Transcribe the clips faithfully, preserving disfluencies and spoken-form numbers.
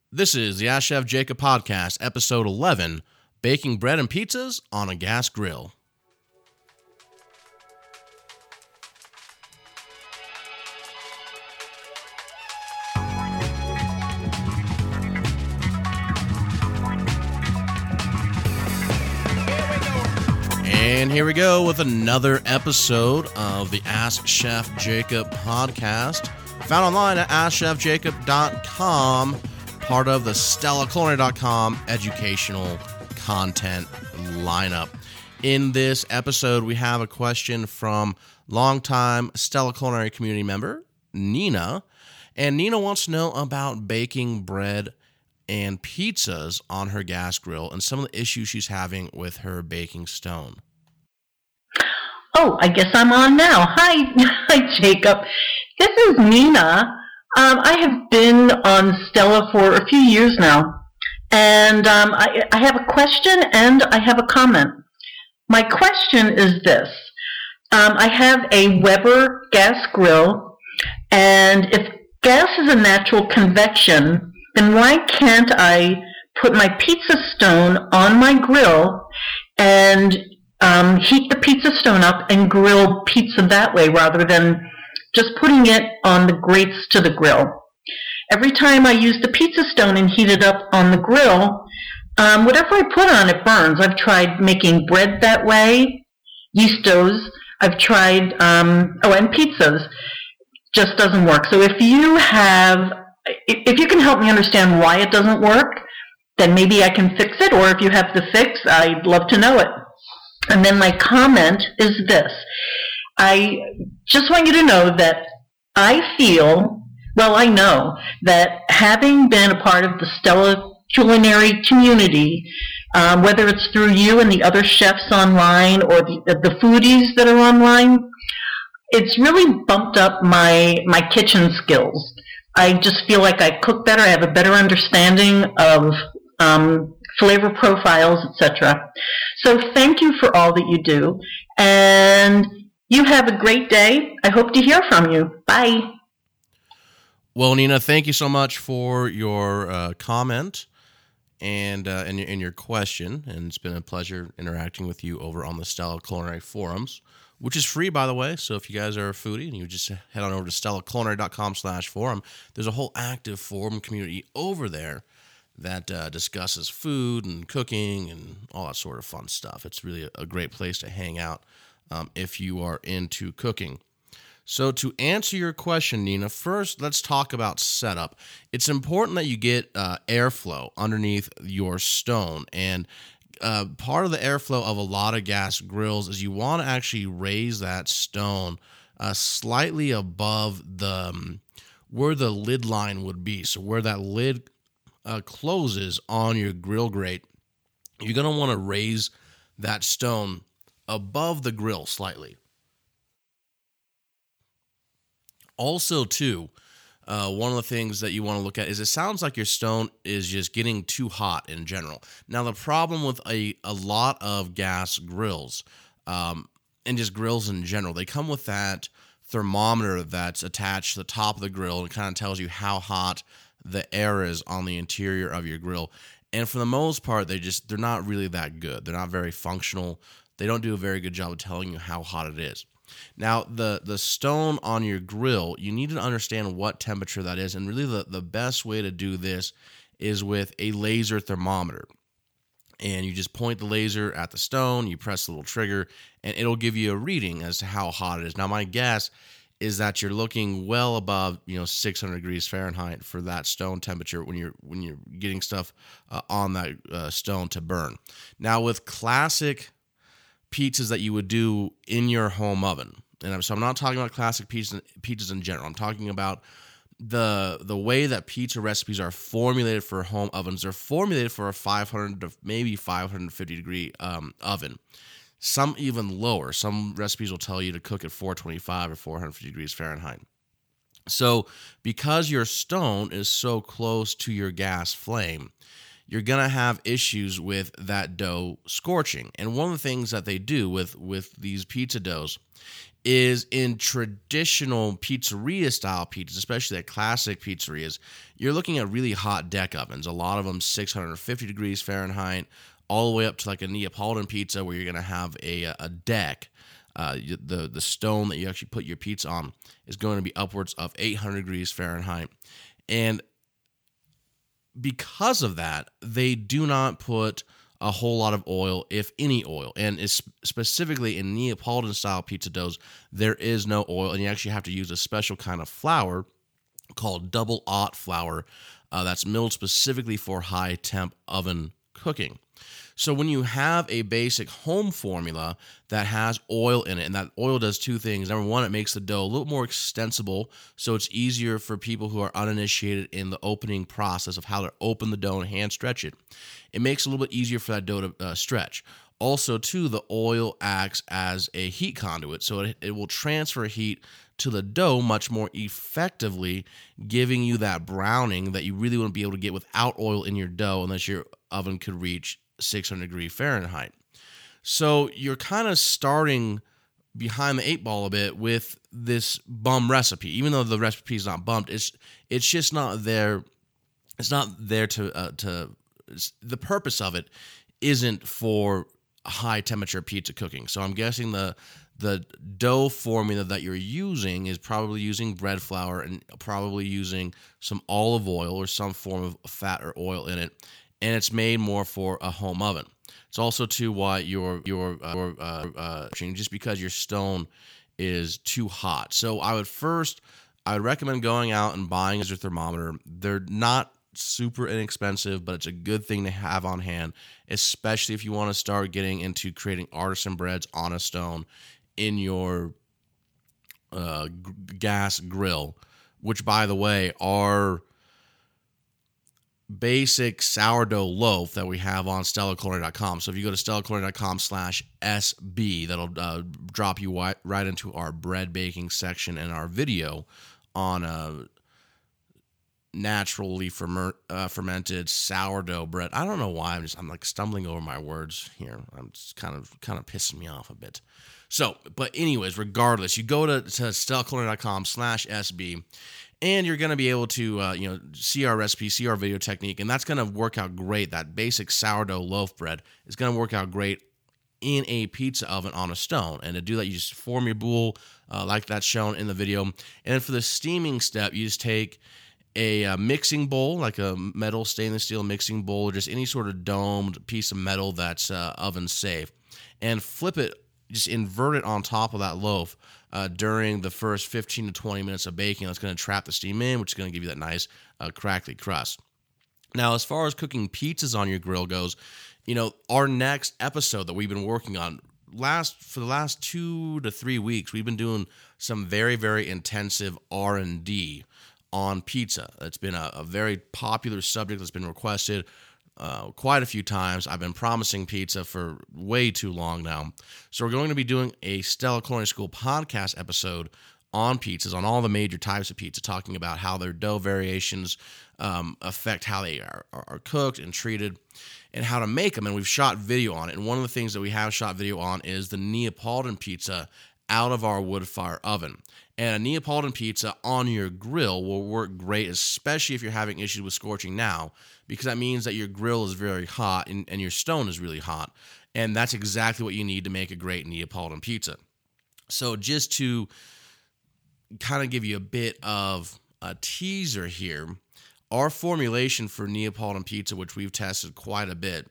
This is the Ask Chef Jacob Podcast, episode eleven, Baking Bread and Pizzas on a Gas Grill. And here we go with another episode of the Ask Chef Jacob Podcast, found online at ask chef jacob dot com, part of the stella culinary dot com educational content lineup. In this episode, we have a question from longtime Stella Culinary community member, Nina. And Nina wants to know about baking bread and pizzas on her gas grill and some of the issues she's having with her baking stone. Oh, I guess I'm on now. Hi, hi, Jacob. This is Nina. Um, I have been on Stella for a few years now, and um, I, I have a question and I have a comment. My question is this. Um, I have a Weber gas grill, and if gas is a natural convection, then why can't I put my pizza stone on my grill and Um, heat the pizza stone up and grill pizza that way rather than just putting it on the grates to the grill? Every time I use the pizza stone and heat it up on the grill, um, whatever I put on it burns. I've tried making bread that way, yeast doughs. I've tried, um, oh, and pizzas. Just doesn't work. So if you have, if you can help me understand why it doesn't work, then maybe I can fix it. Or if you have the fix, I'd love to know it. And then my comment is this. I just want you to know that I feel, well, I know that having been a part of the Stella Culinary community, um, whether it's through you and the other chefs online or the, the foodies that are online, it's really bumped up my, my kitchen skills. I just feel like I cook better. I have a better understanding of um, flavor profiles, et cetera. So thank you for all that you do, and you have a great day. I hope to hear from you. Bye. Well, Nina, thank you so much for your uh, comment and, uh, and, and your question, and it's been a pleasure interacting with you over on the Stella Culinary forums, which is free, by the way. So if you guys are a foodie and you just head on over to stella culinary dot com slash forum, there's a whole active forum community over there that uh, discusses food and cooking and all that sort of fun stuff. It's really a, a great place to hang out um, if you are into cooking. So to answer your question, Nina, first let's talk about setup. It's important that you get uh, airflow underneath your stone. And uh, part of the airflow of a lot of gas grills is you want to actually raise that stone uh, slightly above the um, where the lid line would be. So where that lid Uh, closes on your grill grate, you're going to want to raise that stone above the grill slightly. Also, too, uh, one of the things that you want to look at is it sounds like your stone is just getting too hot in general. Now, the problem with a, a lot of gas grills, um, and just grills in general, they come with that thermometer that's attached to the top of the grill and kind of tells you how hot the air is on the interior of your grill. And for the most part, they just, they're not really that good. They're not very functional. They don't do a very good job of telling you how hot it is. Now, the, the stone on your grill, you need to understand what temperature that is. And really the, the best way to do this is with a laser thermometer. And you just point the laser at the stone, you press the little trigger, and it'll give you a reading as to how hot it is. Now, my guess is that you're looking well above, you know, six hundred degrees Fahrenheit for that stone temperature when you're when you're getting stuff uh, on that uh, stone to burn. Now, with classic pizzas that you would do in your home oven, and so I'm not talking about classic pizzas, pizzas in general. I'm talking about the the way that pizza recipes are formulated for home ovens. They're formulated for a five hundred to maybe five hundred fifty degree um, oven. Some even lower. Some recipes will tell you to cook at four twenty-five or four hundred fifty degrees Fahrenheit. So because your stone is so close to your gas flame, you're going to have issues with that dough scorching. And one of the things that they do with, with these pizza doughs is in traditional pizzeria style pizzas, especially at classic pizzerias, you're looking at really hot deck ovens. A lot of them six hundred fifty degrees Fahrenheit, all the way up to like a Neapolitan pizza where you're going to have a, a deck. Uh, the, the stone that you actually put your pizza on is going to be upwards of eight hundred degrees Fahrenheit. And because of that, they do not put a whole lot of oil, if any oil. And it's specifically in Neapolitan style pizza doughs, there is no oil, and you actually have to use a special kind of flour called double aught flour uh, that's milled specifically for high temp oven cooking. So when you have a basic home formula that has oil in it, and that oil does two things. Number one, it makes the dough a little more extensible, so it's easier for people who are uninitiated in the opening process of how to open the dough and hand stretch it. It makes it a little bit easier for that dough to uh, stretch. Also, too, the oil acts as a heat conduit, so it, it will transfer heat to the dough much more effectively, giving you that browning that you really wouldn't be able to get without oil in your dough unless your oven could reach six hundred degrees Fahrenheit. So you're kind of starting behind the eight ball a bit with this bum recipe. Even though the recipe is not bumped, it's it's just not there. It's not there to uh, to. The purpose of it isn't for high temperature pizza cooking. So I'm guessing the the dough formula that you're using is probably using bread flour and probably using some olive oil or some form of fat or oil in it. And it's made more for a home oven. It's also too why your your uh, your, uh, uh, just because your stone is too hot. So I would first I would recommend going out and buying a thermometer. They're not super inexpensive, but it's a good thing to have on hand, especially if you want to start getting into creating artisan breads on a stone in your uh, g- gas grill. Which, by the way, are basic sourdough loaf that we have on Stella Culinary dot com. So if you go to Stella Culinary dot com slash S B, that'll uh, drop you right, right into our bread baking section and our video on uh, naturally ferment, uh, fermented sourdough bread. I don't know why I'm just I'm like stumbling over my words here. I'm just kind of kind of pissing me off a bit. So, but anyways, regardless, you go to, to Stella Culinary dot com slash S B. And you're going to be able to, uh, you know, see our recipe, see our video technique, and that's going to work out great. That basic sourdough loaf bread is going to work out great in a pizza oven on a stone. And to do that, you just form your boule uh, like that's shown in the video. And then for the steaming step, you just take a, a mixing bowl, like a metal stainless steel mixing bowl, or just any sort of domed piece of metal that's uh, oven safe, and flip it, just invert it on top of that loaf. Uh, during the first fifteen to twenty minutes of baking. That's going to trap the steam in, which is going to give you that nice uh, crackly crust. Now, as far as cooking pizzas on your grill goes, you know, our next episode that we've been working on last for the last two to three weeks, we've been doing some very, very intensive R and D on pizza. It's been a, a very popular subject that's been requested Uh, quite a few times. I've been promising pizza for way too long now. So we're going to be doing a Stella Culinary School podcast episode on pizzas, on all the major types of pizza, talking about how their dough variations um, affect how they are, are cooked and treated, and how to make them. And we've shot video on it. And one of the things that we have shot video on is the Neapolitan pizza out of our wood fire oven. And a Neapolitan pizza on your grill will work great, especially if you're having issues with scorching now, because that means that your grill is very hot and, and your stone is really hot. And that's exactly what you need to make a great Neapolitan pizza. So just to kind of give you a bit of a teaser here, our formulation for Neapolitan pizza, which we've tested quite a bit,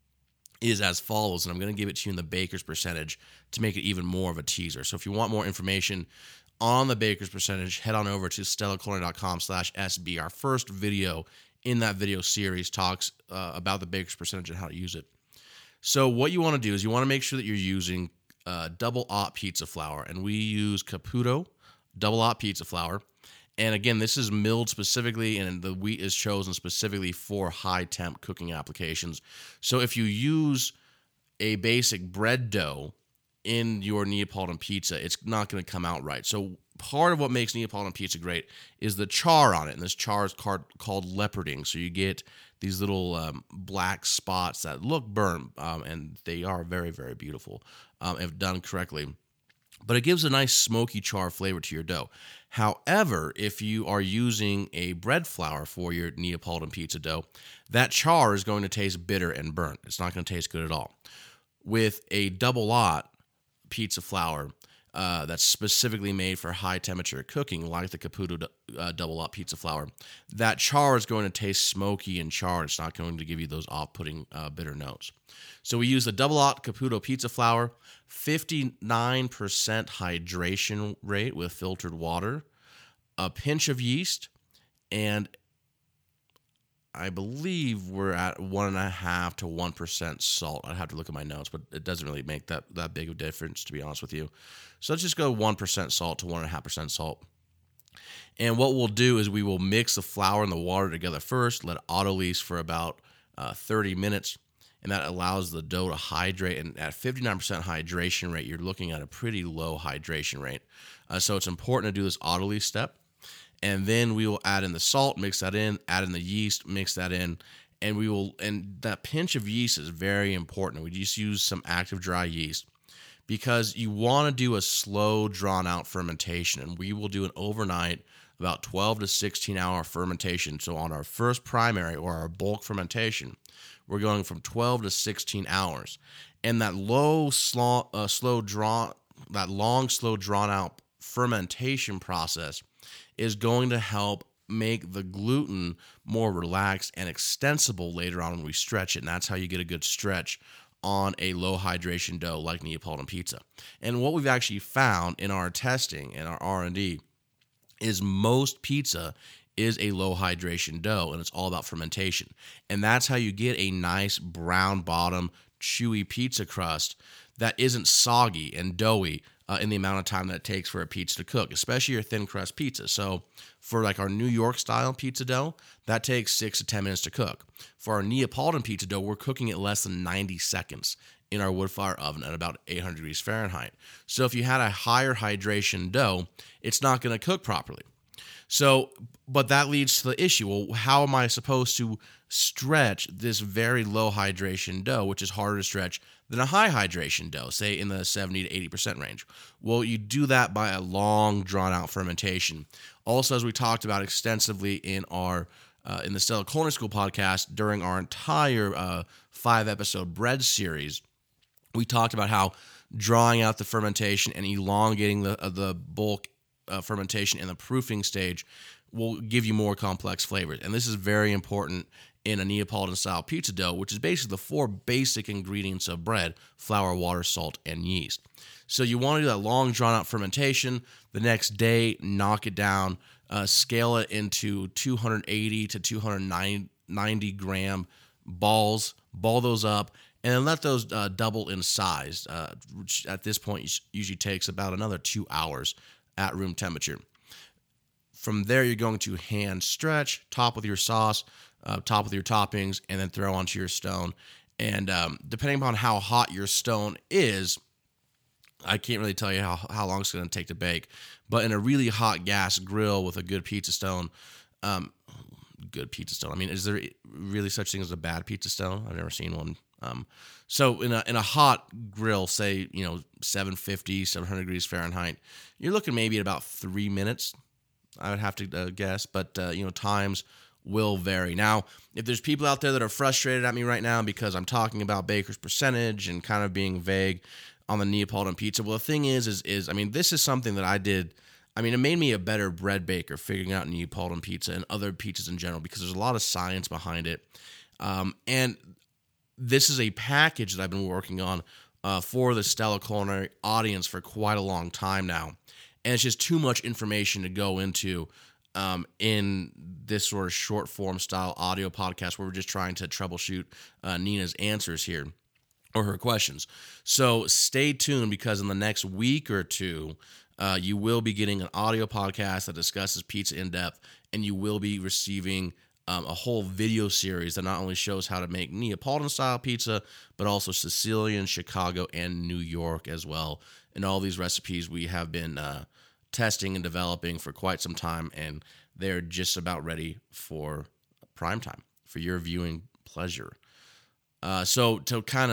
is as follows, and I'm going to give it to you in the baker's percentage to make it even more of a teaser. So if you want more information on the baker's percentage, head on over to Stella Culinary dot com slash S B. Our first video in that video series talks uh, about the baker's percentage and how to use it. So what you want to do is you want to make sure that you're using uh, double aught pizza flour, and we use Caputo double aught pizza flour. And again, this is milled specifically, and the wheat is chosen specifically for high temp cooking applications. So if you use a basic bread dough in your Neapolitan pizza, it's not going to come out right. So part of what makes Neapolitan pizza great is the char on it, and this char is called, called leoparding. So you get these little um, black spots that look burnt, um, and they are very, very beautiful um, if done correctly. but it gives a nice smoky char flavor to your dough. However, if you are using a bread flour for your Neapolitan pizza dough, that char is going to taste bitter and burnt. It's not going to taste good at all. With a double lot pizza flour uh, that's specifically made for high temperature cooking, like the Caputo uh, double lot pizza flour, that char is going to taste smoky and charred. It's not going to give you those off-putting uh, bitter notes. So we use the double lot Caputo pizza flour, fifty-nine percent hydration rate with filtered water, a pinch of yeast, and I believe we're at one and a half to one percent salt. I'd have to look at my notes, but it doesn't really make that, that big of a difference, to be honest with you. So let's just go one percent salt to one and a half percent salt. And what we'll do is we will mix the flour and the water together first, let it autolyse for about uh, thirty minutes, and that allows the dough to hydrate. And at fifty-nine percent hydration rate, you're looking at a pretty low hydration rate. Uh, so it's important to do this autolyse step. And then we will add in the salt, mix that in, add in the yeast, mix that in, and we will, and that pinch of yeast is very important. We just use some active dry yeast because you want to do a slow, drawn out fermentation, and we will do an overnight, about twelve to sixteen hour fermentation. So on our first primary or our bulk fermentation, we're going from twelve to sixteen hours, and that low, slow, uh, slow drawn, that long, slow, drawn out fermentation process is going to help make the gluten more relaxed and extensible later on when we stretch it. And that's how you get a good stretch on a low hydration dough like Neapolitan pizza. And what we've actually found in our testing and our R and D is most pizza is a low hydration dough, and it's all about fermentation. And that's how you get a nice brown bottom, chewy pizza crust that isn't soggy and doughy Uh, in the amount of time that it takes for a pizza to cook, especially your thin crust pizza. So for like our New York style pizza dough, that takes six to ten minutes to cook. For our Neapolitan pizza dough, we're cooking it less than ninety seconds in our wood fire oven at about eight hundred degrees Fahrenheit. So if you had a higher hydration dough, it's not going to cook properly. So, but that leads to the issue. Well, how am I supposed to stretch this very low hydration dough, which is harder to stretch than a high hydration dough, say in the seventy to eighty percent range? Well, you do that by a long, drawn-out fermentation. Also, as we talked about extensively in our uh, in the Stella Culinary School podcast during our entire uh, five-episode bread series, we talked about how drawing out the fermentation and elongating the uh, the bulk uh, fermentation in the proofing stage will give you more complex flavors. And this is very important in a Neapolitan-style pizza dough, which is basically the four basic ingredients of bread: flour, water, salt, and yeast. So you want to do that long, drawn-out fermentation. The next day, knock it down, uh, scale it into two hundred eighty to two hundred ninety gram balls, ball those up, and then let those uh, double in size, uh, which at this point usually takes about another two hours at room temperature. From there, you're going to hand stretch, top with your sauce, uh, top with your toppings, and then throw onto your stone. And um, depending upon how hot your stone is, I can't really tell you how, how long it's going to take to bake. But in a really hot gas grill with a good pizza stone, um, good pizza stone. I mean, is there really such thing as a bad pizza stone? I've never seen one. Um, so in a in a hot grill, say, you know, seven fifty, seven hundred degrees Fahrenheit, you're looking maybe at about three minutes, I would have to uh, guess. But, uh, you know, times will vary. Now, if there's people out there that are frustrated at me right now because I'm talking about baker's percentage and kind of being vague on the Neapolitan pizza, well, the thing is, is, is, I mean, this is something that I did. I mean, it made me a better bread baker figuring out Neapolitan pizza and other pizzas in general because there's a lot of science behind it. Um, and this is a package that I've been working on uh, for the Stella Culinary audience for quite a long time now. And it's just too much information to go into um, in this sort of short form style audio podcast where we're just trying to troubleshoot uh, Nina's answers here or her questions. So stay tuned because in the next week or two, uh, you will be getting an audio podcast that discusses pizza in depth, and you will be receiving um, a whole video series that not only shows how to make Neapolitan style pizza, but also Sicilian, Chicago, and New York as well. And all these recipes we have been uh, testing and developing for quite some time, and they're just about ready for prime time, for your viewing pleasure. Uh, so to kind of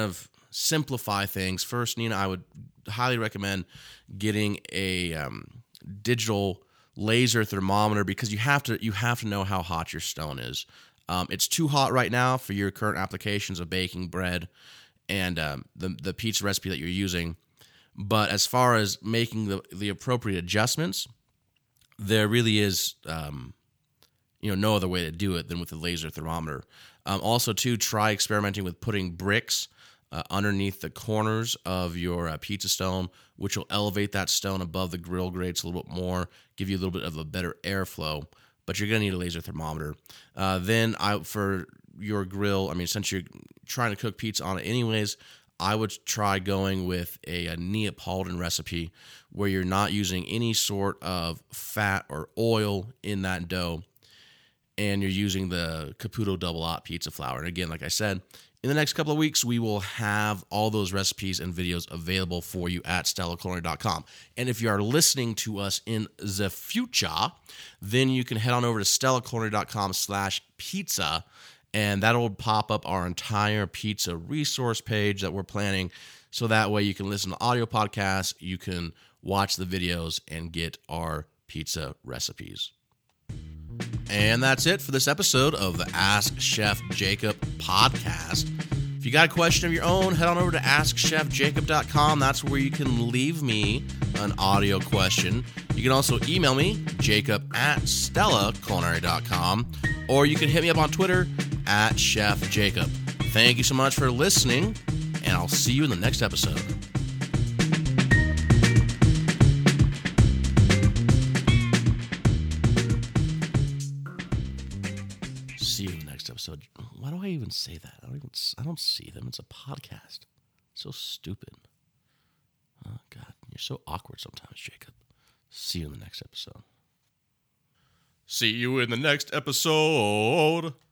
simplify things, first, Nina, I would highly recommend getting a um, digital laser thermometer, because you have to you have to know how hot your stone is. Um, it's too hot right now for your current applications of baking bread and um, the the pizza recipe that you're using. But as far as making the, the appropriate adjustments, there really is um, you know no other way to do it than with a laser thermometer. Um, also, too, try experimenting with putting bricks uh, underneath the corners of your uh, pizza stone, which will elevate that stone above the grill grates a little bit more, give you a little bit of a better airflow. But you're going to need a laser thermometer. Uh, then I, for your grill, I mean, since you're trying to cook pizza on it anyways, I would try going with a, a Neapolitan recipe where you're not using any sort of fat or oil in that dough, and you're using the Caputo Double Hot pizza flour. And again, like I said, in the next couple of weeks, we will have all those recipes and videos available for you at stella culinary dot com. And if you are listening to us in the future, then you can head on over to stella culinary dot com slash pizza, and that'll pop up our entire pizza resource page that we're planning. So that way you can listen to audio podcasts, you can watch the videos, and get our pizza recipes. And that's it for this episode of the Ask Chef Jacob podcast. If you got a question of your own, head on over to ask chef jacob dot com. That's where you can leave me an audio question. You can also email me, jacob at stella culinary dot com, or you can hit me up on Twitter at Chef Jacob. Thank you so much for listening, and I'll see you in the next episode. See you in the next episode. Why do I even say that? I don't even. I don't see them. It's a podcast. So stupid. Oh God, you're so awkward sometimes, Jacob. See you in the next episode. See you in the next episode.